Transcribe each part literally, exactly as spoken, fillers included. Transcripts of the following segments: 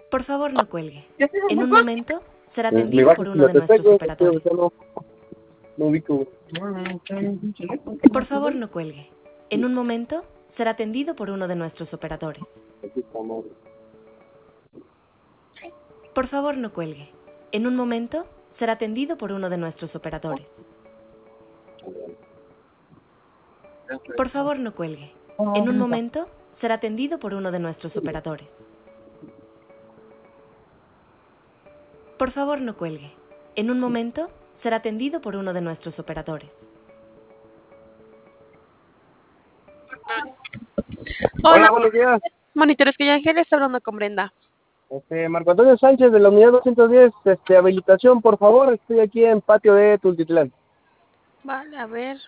Por favor, no cuelgue. ¿Ya se En un desbocó? momento será Eh, Me atendido bajas por y uno lo de te nuestros pego, es que operadores. ahorita no, no ubico. Por favor, no cuelgue. En un momento será atendido por uno de nuestros operadores. Aquí estamos. Por favor, no cuelgue. En un momento será atendido por uno de nuestros operadores. Por favor, no cuelgue. En un momento será atendido por uno de nuestros operadores. Por favor, no cuelgue. En un momento será atendido por uno de nuestros operadores. Hola, Hola, buenos días. monitores que Ángel está hablando con Brenda. Este, Marco Antonio Sánchez de la unidad doscientos diez, este, habilitación, por favor. Estoy aquí en patio de Tultitlán. Vale, a ver.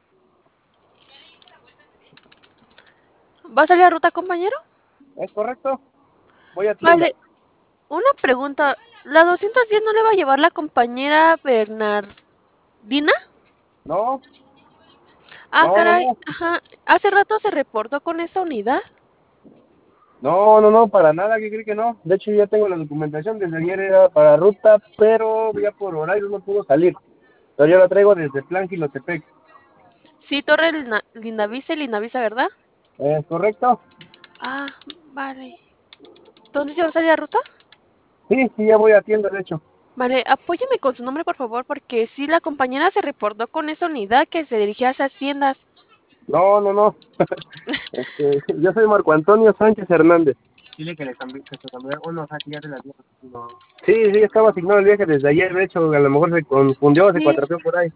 ¿Va a salir a ruta, compañero? ¿Es correcto? Voy a tienda. Vale, una pregunta. ¿La doscientos diez no le va a llevar la compañera Bernardina? No, Ah, no, no, caray, no. ajá. Hace rato se reportó con esa unidad. No, no, no, para nada, que cree que no. De hecho, ya tengo la documentación. Desde ayer era para ruta, pero ya por horario no pudo salir. Pero yo la traigo desde Plan Gilotepec. Sí, Torre Lina- Lindavista y Lindavista, ¿verdad? ¿Es correcto? Ah, vale. ¿Entonces ya va a salir a ruta? Sí, sí, ya voy a tienda, de hecho. Vale, apóyeme con su nombre, por favor, porque sí, la compañera se reportó con esa unidad que se dirigía a esas tiendas. No, no, no. este, yo soy Marco Antonio Sánchez Hernández. Dile que le cambié, que se cambió. Bueno, o sea, que ya te la dio. No. Sí, sí, estaba asignado el viaje desde ayer. De hecho, a lo mejor se confundió, se Sí, cuatrapeó por ahí.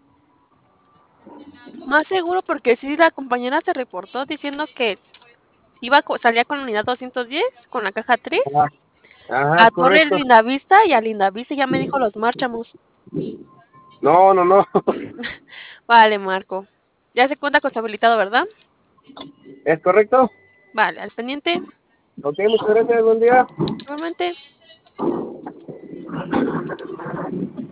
más seguro porque sí, la compañera se reportó diciendo que iba co- salía con la unidad doscientos diez, con la caja tres, Ajá, ajá, a es Torre correcto. Lindavista y a Lindavista ya me dijo los márchamos. No, no, no. Vale, Marco. Ya se cuenta con su habilitado, ¿verdad? ¿Es correcto? Vale, al pendiente. Ok, muchas gracias, buen día. Igualmente.